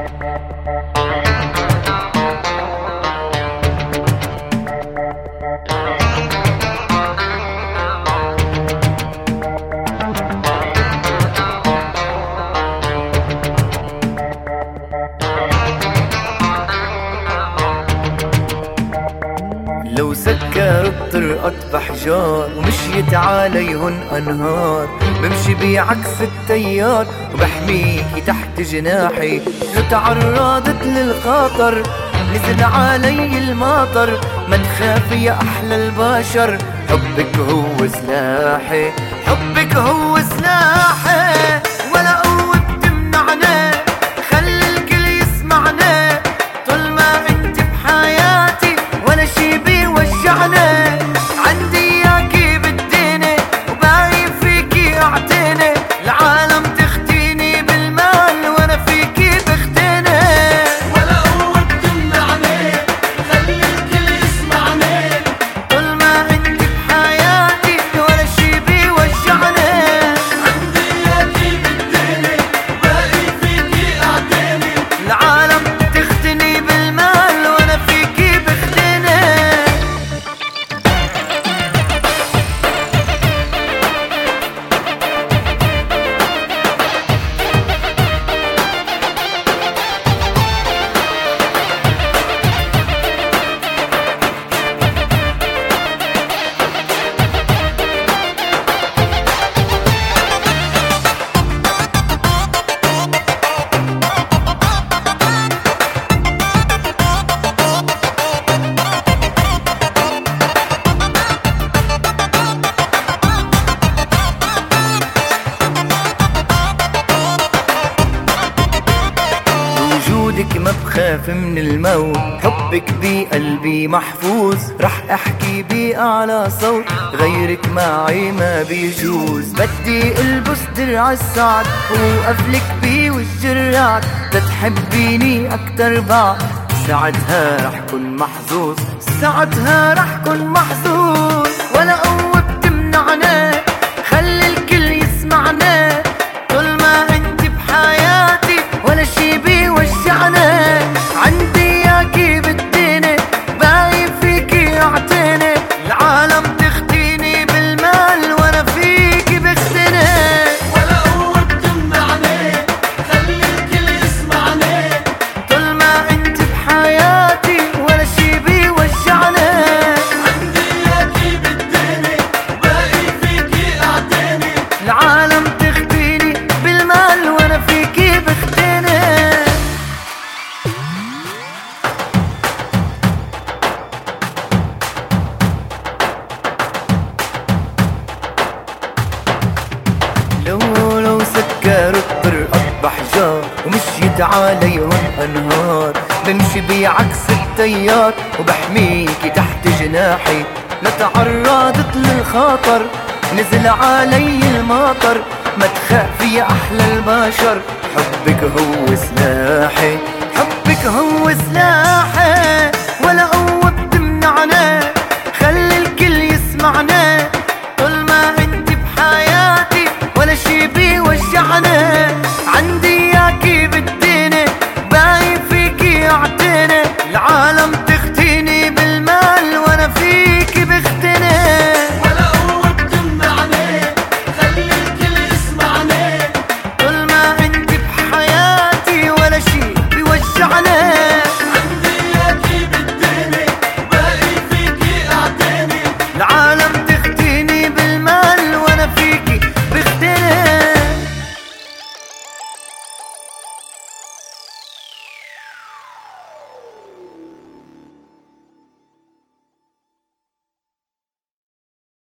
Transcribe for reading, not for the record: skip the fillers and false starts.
لو سكروا الطرقات بحجار ومشيت عليهن أنهار، بمشي بعكس التيار وبحميكي تحت جناحي. لو تعرضت للخطر نزل علي المطر، ما تخافي يا أحلى البشر، حبك هو سلاحي، حبك هو سلاحي. ولا قوة بتمنعنا، خلي الكل يسمعنا، طول ما انت بحياتي ولا شي بيوجعنا. عندي اياكي بالدنيا وباقي فيكي اعتني، العالم تختيني بالمال وانا فيكي بختني. ولا قوة بتمنعني، خلي الكل يسمعني، طول ما انت بحياتي ولا شي بيوجعنا. عندي اياكي بالدنيا وباقي فيكي اعتني، العالم تختني بالمال وانا فيكي بختني. بوجودك ما بخاف من الموت، حبك بقلبي محفوظ، رح احكي بأعلى صوت، غيرك معي ما بيجوز. بدي البس درع السعد وقفلك بوجه الرعد، تتحبيني اكتر بعد، ساعتها رح كون محظوظ، ساعتها رح كون محظوظ. ولا قوة بتمنعنا، خلي الكل يسمعنا، طول ما انت بحياتي ولا شي بيوجعنا. عندي اياكي بالدنيا باقي فيكي اعتني، العالم تختيني بالمال وانا فيكي بختني. ولا قوة بتمنعني، خلي الكل يسمعني، طول ما انت بحياتي ولا شي بيوجعنا. عندي اياكي بالدنيا وباقي فيكي اعتني، العالم تختيني بالمال وانا فيكي بختني. لو سكروا الطرقات بحجار ومشيت عليهم أنهار، بمشي بعكس التيار وبحميكي تحت جناحي. لا تعرضت للخطر نزل علي المطر، ما تخافي يا أحلى البشر، حبك هو سلاحي، حبك هو سلاحي.